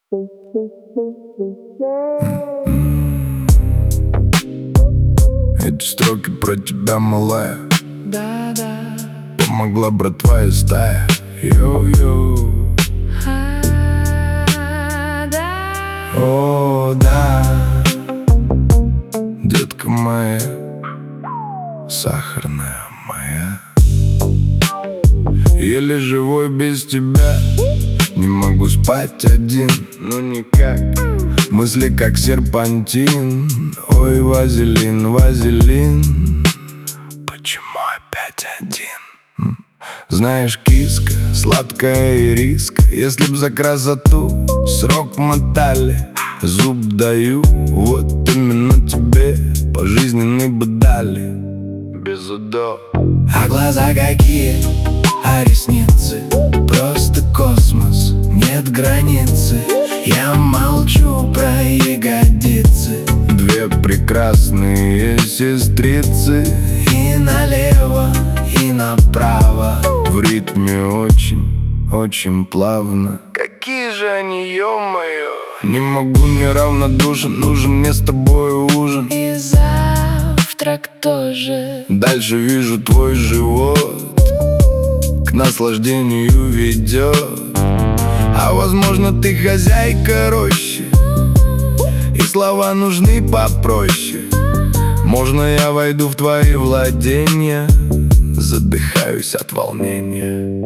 Эти строки про тебя, малая, Да-да. помогла братва и стая. Йоу-йоу. О, да, детка моя, сахарная моя. Еле живой без тебя, не могу спать один, ну никак. Мысли как серпантин, ой, вазелин, вазелин. Почему опять один? Знаешь, киска, сладкая ириска, если б за красоту срок мотали, зуб даю, вот именно тебе пожизненный бы дали. Без УДО. А глаза какие, а ресницы, просто космос, нет границы. Я молчу про ягодицы, две прекрасные сестрицы. И налево, и направо, в ритме очень, очень плавно. Какие же они, ё-моё. Не могу, не равнодушен, нужен мне с тобой ужин. И завтрак тоже. Дальше вижу твой живот, к наслаждению ведет. А возможно, ты хозяйка рощи, и слова нужны попроще. Можно я войду в твои владения, задыхаюсь от волнения.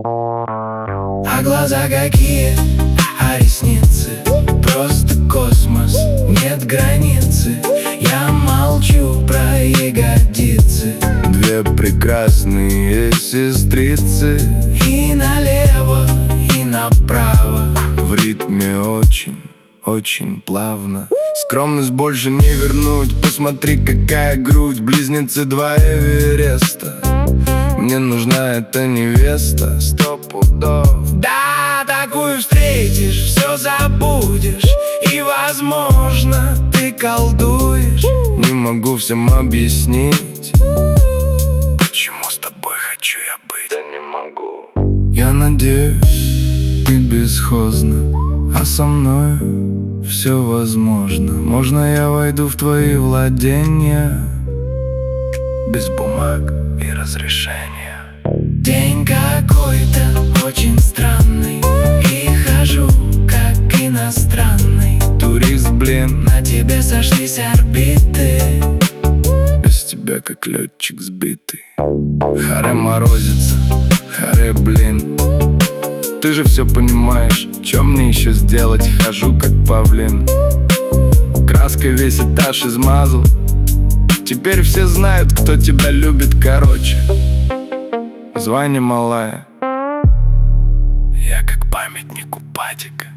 А глаза какие, а ресницы, просто космос, нет границы. Я молчу про ягодицы, две прекрасные сестрицы. И налево, и направо, в ритме очень, очень плавно. Скромность больше не вернуть, посмотри, какая грудь, близнецы два Эвереста. Мне нужна эта невеста, 100 пудов. Да, такую встретишь, все забудешь, и, возможно, ты колдуешь. Не могу всем объяснить, почему с тобой хочу я быть. Да не могу. Я надеюсь, ты бесхозна, а со мной все возможно. Можно я войду в твои владения без бумаг и разрешения. День какой-то очень странный, и хожу как иностранный турист, блин. На тебе сошлись орбиты, без тебя как летчик сбитый. Харе морозится, харе, блин. Ты же все понимаешь, что мне еще сделать? Хожу как павлин, краской весь этаж измазал. Теперь все знают, кто тебя любит, короче. Звони, малая, я как памятник у Патика.